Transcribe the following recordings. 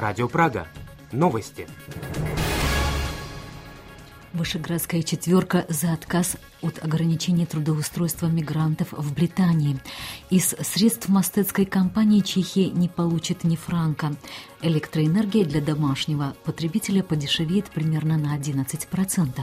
Радио Прага. Новости. Вышеградская четверка за отказ от ограничения трудоустройства мигрантов в Британии. Из средств мастецкой компании Чехия не получит ни франка. Электроэнергия для домашнего потребителя подешевеет примерно на 11%.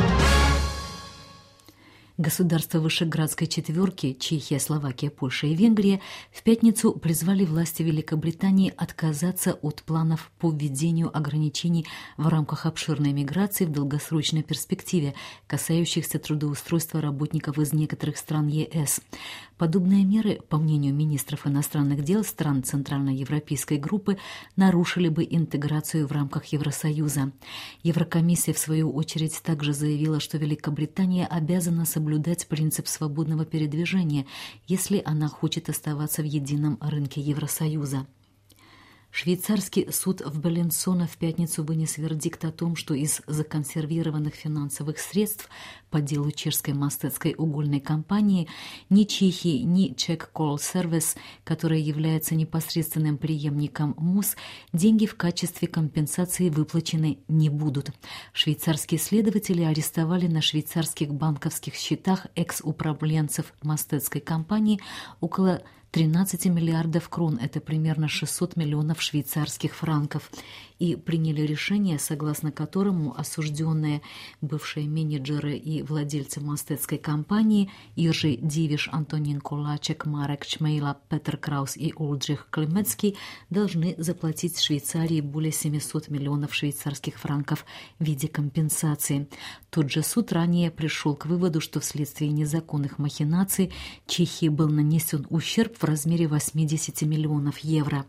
Государства Вышеградской четверки – Чехия, Словакия, Польша и Венгрия – в пятницу призвали власти Великобритании отказаться от планов по введению ограничений в рамках обширной миграции в долгосрочной перспективе, касающихся трудоустройства работников из некоторых стран ЕС. Подобные меры, по мнению министров иностранных дел стран Центральноевропейской группы, нарушили бы интеграцию в рамках Евросоюза. Еврокомиссия, в свою очередь, также заявила, что Великобритания обязана соблюдать принцип свободного передвижения, если она хочет оставаться в едином рынке Евросоюза. Швейцарский суд в Беллинсона в пятницу вынес вердикт о том, что из законсервированных финансовых средств по делу чешской мастецкой угольной компании ни Чехии, ни Czech Coal Service, которая является непосредственным преемником МУС, деньги в качестве компенсации выплачены не будут. Швейцарские следователи арестовали на швейцарских банковских счетах экс-управленцев мастецкой компании около 13 миллиардов крон, это примерно 600 миллионов швейцарских франков, и приняли решение, согласно которому осужденные бывшие менеджеры и владельцы мастецкой компании Иржи Дивиш, Антонин Колачек, Марек Чмейла, Петр Краус и Олдрих Климецкий должны заплатить Швейцарии более 700 миллионов швейцарских франков в виде компенсации. Тот же суд ранее пришел к выводу, что вследствие незаконных махинаций Чехии был нанесен ущерб в размере 80 миллионов евро.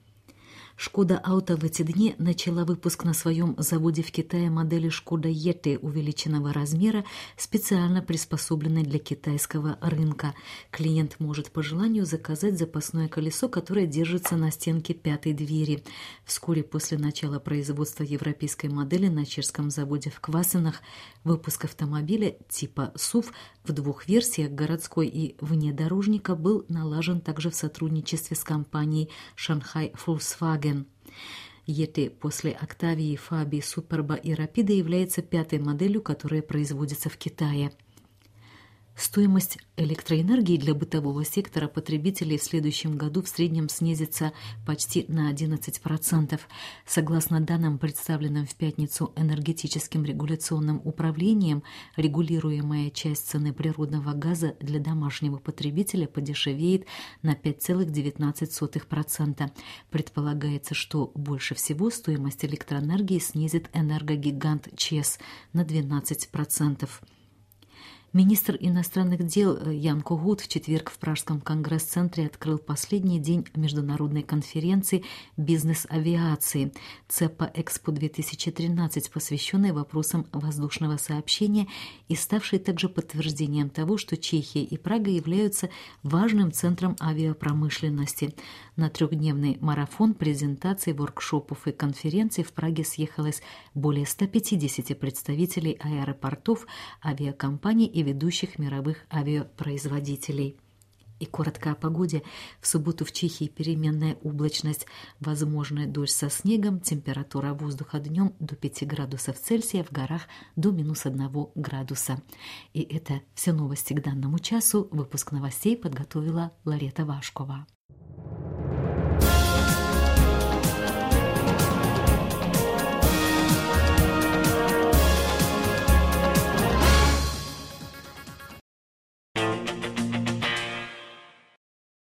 Шкода Ауто в эти дни начала выпуск на своем заводе в Китае модели Шкода Yeti увеличенного размера, специально приспособленной для китайского рынка. Клиент может по желанию заказать запасное колесо, которое держится на стенке пятой двери. Вскоре после начала производства европейской модели на чешском заводе в Квасенах выпуск автомобиля типа SUV в двух версиях, городской и внедорожника, был налажен также в сотрудничестве с компанией Shanghai Volkswagen. Yeti после Октавии, Фабии, Суперба и Рапида является пятой моделью, которая производится в Китае. Стоимость электроэнергии для бытового сектора потребителей в следующем году в среднем снизится почти на 11%. Согласно данным, представленным в пятницу энергетическим регуляционным управлением, регулируемая часть цены природного газа для домашнего потребителя подешевеет на 5,19%. Предполагается, что больше всего стоимость электроэнергии снизит энергогигант ЧЕС на 12%. Министр иностранных дел Ян Когут в четверг в Пражском конгресс-центре открыл последний день международной конференции бизнес-авиации ЦЕПА-Экспо-2013, посвященной вопросам воздушного сообщения и ставшей также подтверждением того, что Чехия и Прага являются важным центром авиапромышленности. На трехдневный марафон презентаций, воркшопов и конференций в Праге съехалось более 150 представителей аэропортов, авиакомпаний и ведущих мировых авиапроизводителей. И коротко о погоде. В субботу в Чехии переменная облачность, возможная дождь со снегом, температура воздуха днем до 5 градусов Цельсия, в горах до -1 градуса. И это все новости к данному часу. Выпуск новостей подготовила Ларета Вашкова.